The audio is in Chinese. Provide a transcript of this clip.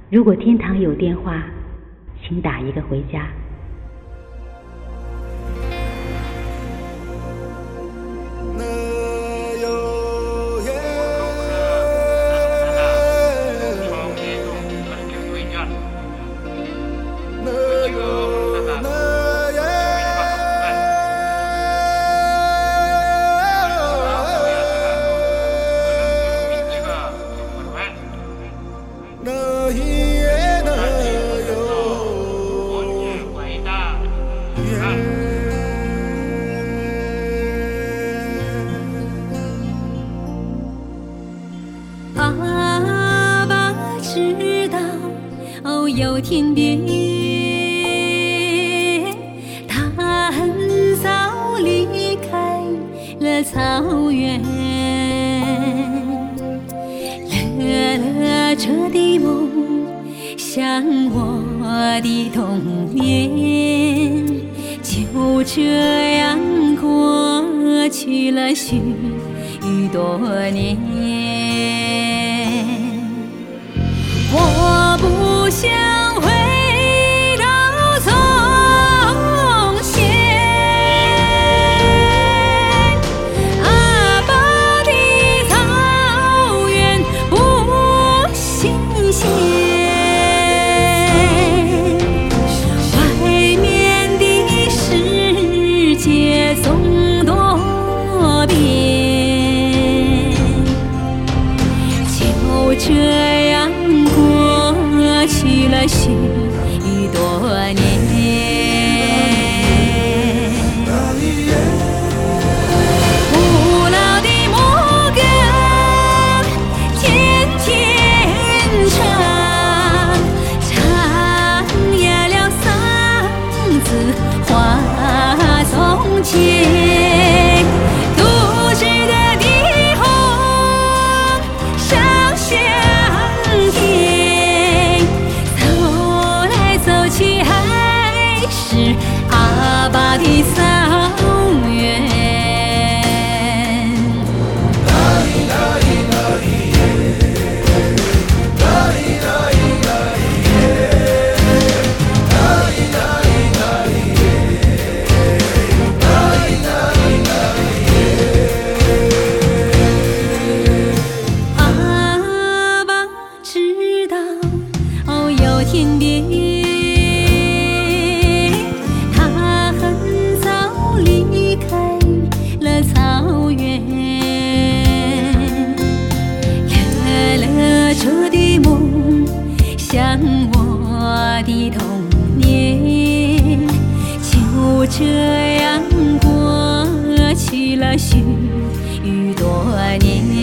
如果天堂有电话，请打一个回家。 阿爸知道有天边，他很早离开了草原，乐着的梦像我的童年，就这样过去了许多年。我不想回到从前，阿爸的草原不新鲜，外面的世界总多变，就这样过去了许多年。古老的牧歌天天唱，唱哑了嗓子话从前，都市的霓虹上香天，走来走去还是阿爸的草原。阿爸知道有天边，他很早离开了草原，乐着的梦像我的童年，就这样过去了许多年。